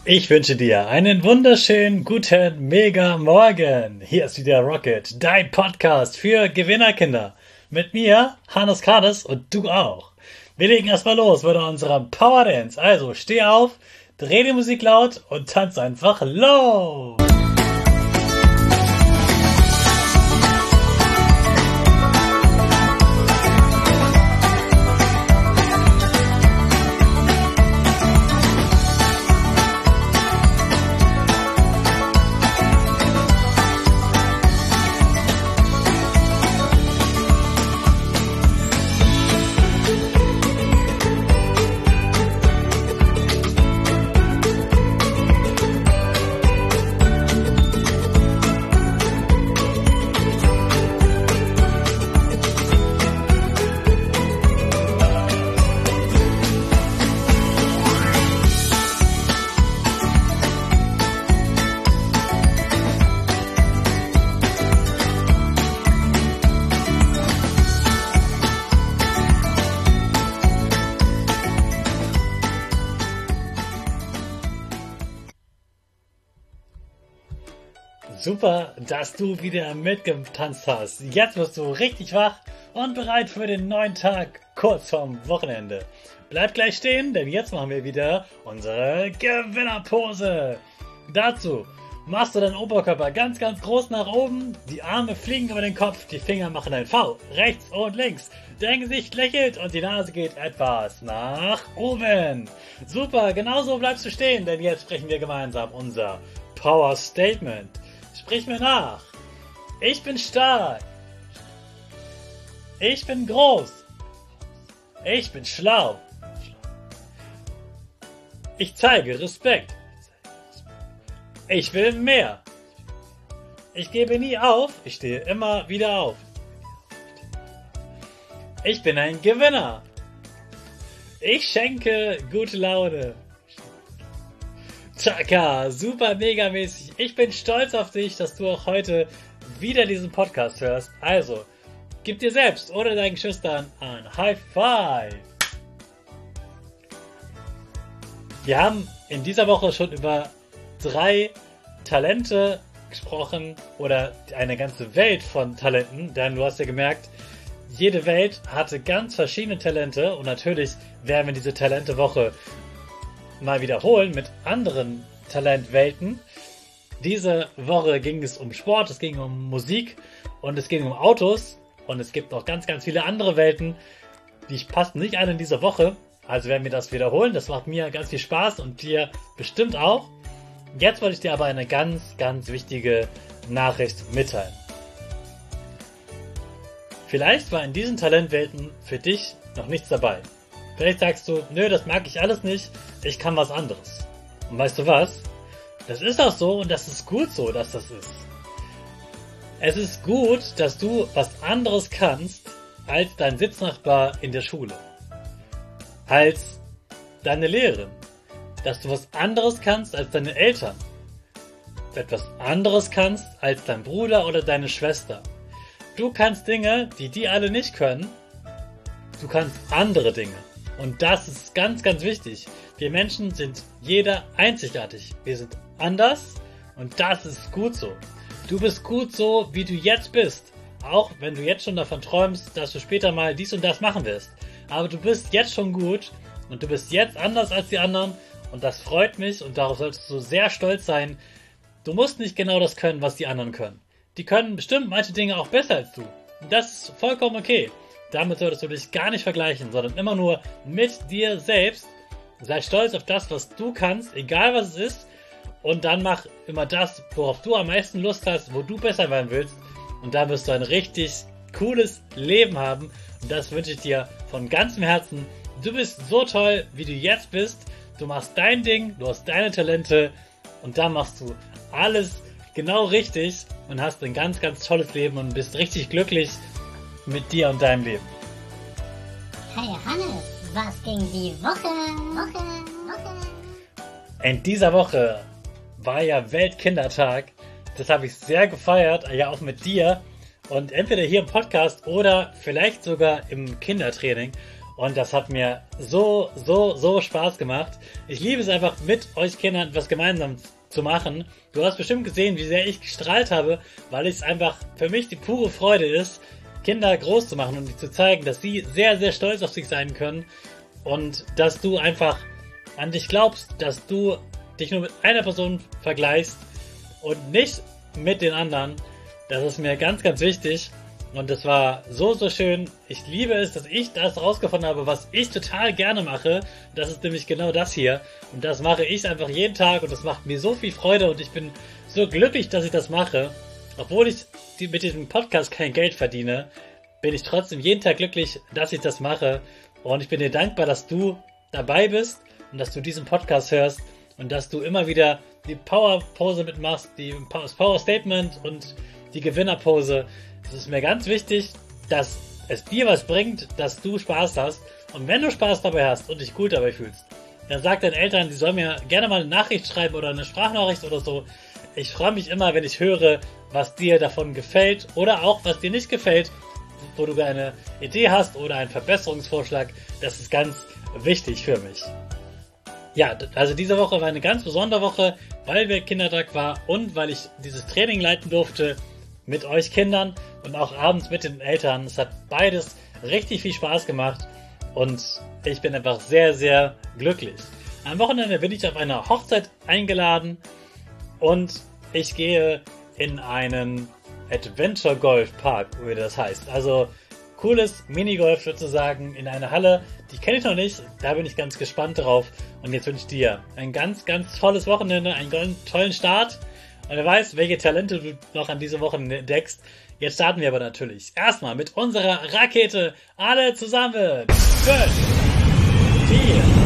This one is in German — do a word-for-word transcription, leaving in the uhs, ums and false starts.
Ich wünsche dir einen wunderschönen guten Mega Morgen. Hier ist wieder Rocket, dein Podcast für Gewinnerkinder. Mit mir, Hannes Kades, und du auch. Wir legen erstmal los mit unserem Power Dance. Also steh auf, dreh die Musik laut und tanz einfach los. Super, dass du wieder mitgetanzt hast. Jetzt bist du richtig wach und bereit für den neuen Tag kurz vorm Wochenende. Bleib gleich stehen, denn jetzt machen wir wieder unsere Gewinnerpose. Dazu machst du deinen Oberkörper ganz, ganz groß nach oben, die Arme fliegen über den Kopf, die Finger machen ein V, rechts und links. Dein Gesicht lächelt und die Nase geht etwas nach oben. Super, genauso bleibst du stehen, denn jetzt sprechen wir gemeinsam unser Power Statement. Sprich mir nach. Ich bin stark. Ich bin groß. Ich bin schlau. Ich zeige Respekt. Ich will mehr. Ich gebe nie auf. Ich stehe immer wieder auf. Ich bin ein Gewinner. Ich schenke gute Laune. Tschakka, super megamäßig. Ich bin stolz auf dich, dass du auch heute wieder diesen Podcast hörst. Also, gib dir selbst oder deinen Geschwistern ein High Five. Wir haben in dieser Woche schon über drei Talente gesprochen oder eine ganze Welt von Talenten, denn du hast ja gemerkt, jede Welt hatte ganz verschiedene Talente und natürlich werden wir diese Talente-Woche mal wiederholen mit anderen Talentwelten. Diese Woche ging es um Sport, es ging um Musik und es ging um Autos und es gibt noch ganz, ganz viele andere Welten, die passen nicht alle in diese Woche. Also werden wir das wiederholen. Das macht mir ganz viel Spaß und dir bestimmt auch. Jetzt wollte ich dir aber eine ganz, ganz wichtige Nachricht mitteilen. Vielleicht war in diesen Talentwelten für dich noch nichts dabei. Vielleicht sagst du, nö, das mag ich alles nicht, ich kann was anderes. Und weißt du was? Das ist auch so und das ist gut so, dass das ist. Es ist gut, dass du was anderes kannst als dein Sitznachbar in der Schule. Als deine Lehrerin. Dass du was anderes kannst als deine Eltern. Etwas anderes kannst als dein Bruder oder deine Schwester. Du kannst Dinge, die die alle nicht können. Du kannst andere Dinge. Und das ist ganz, ganz wichtig. Wir Menschen sind jeder einzigartig. Wir sind anders und das ist gut so. Du bist gut so, wie du jetzt bist. Auch wenn du jetzt schon davon träumst, dass du später mal dies und das machen wirst. Aber du bist jetzt schon gut und du bist jetzt anders als die anderen und das freut mich und darauf solltest du sehr stolz sein. Du musst nicht genau das können, was die anderen können. Die können bestimmt manche Dinge auch besser als du. Und das ist vollkommen okay. Damit solltest du dich gar nicht vergleichen, sondern immer nur mit dir selbst. Sei stolz auf das, was du kannst, egal was es ist. Und dann mach immer das, worauf du am meisten Lust hast, wo du besser werden willst. Und dann wirst du ein richtig cooles Leben haben. Und das wünsche ich dir von ganzem Herzen. Du bist so toll, wie du jetzt bist. Du machst dein Ding, du hast deine Talente. Und dann machst du alles genau richtig und hast ein ganz, ganz tolles Leben und bist richtig glücklich mit dir und deinem Leben. Hey Hannes, was ging die Woche? Woche, Woche. In dieser Woche war ja Weltkindertag. Das habe ich sehr gefeiert, ja auch mit dir. Und entweder hier im Podcast oder vielleicht sogar im Kindertraining. Und das hat mir so, so, so Spaß gemacht. Ich liebe es einfach, mit euch Kindern was gemeinsam zu machen. Du hast bestimmt gesehen, wie sehr ich gestrahlt habe, weil es einfach für mich die pure Freude ist, Kinder groß zu machen und ihnen zu zeigen, dass sie sehr, sehr stolz auf sich sein können und dass du einfach an dich glaubst, dass du dich nur mit einer Person vergleichst und nicht mit den anderen. Das ist mir ganz, ganz wichtig. Und das war so, so schön. Ich liebe es, dass ich das rausgefunden habe, was ich total gerne mache. Das ist nämlich genau das hier. Und das mache ich einfach jeden Tag und das macht mir so viel Freude und ich bin so glücklich, dass ich das mache. Obwohl ich mit diesem Podcast kein Geld verdiene, bin ich trotzdem jeden Tag glücklich, dass ich das mache. Und ich bin dir dankbar, dass du dabei bist und dass du diesen Podcast hörst und dass du immer wieder die Power-Pose mitmachst, die das Power-Statement und die Gewinnerpose. Es ist mir ganz wichtig, dass es dir was bringt, dass du Spaß hast. Und wenn du Spaß dabei hast und dich gut dabei fühlst, dann sag deinen Eltern, die sollen mir gerne mal eine Nachricht schreiben oder eine Sprachnachricht oder so. Ich freue mich immer, wenn ich höre, was dir davon gefällt oder auch, was dir nicht gefällt, wo du eine Idee hast oder einen Verbesserungsvorschlag. Das ist ganz wichtig für mich. Ja, also diese Woche war eine ganz besondere Woche, weil wir Kindertag war und weil ich dieses Training leiten durfte mit euch Kindern und auch abends mit den Eltern. Es hat beides richtig viel Spaß gemacht und ich bin einfach sehr, sehr glücklich. Am Wochenende bin ich auf einer Hochzeit eingeladen und ich gehe in einen Adventure Golf Park, wie das heißt. Also cooles Minigolf sozusagen in einer Halle, die kenne ich noch nicht, da bin ich ganz gespannt drauf. Und jetzt wünsche ich dir ein ganz, ganz tolles Wochenende, einen ganz tollen Start. Und wer weiß, welche Talente du noch an diese Woche entdeckst. Jetzt starten wir aber natürlich erstmal mit unserer Rakete. Alle zusammen. fünf, vier,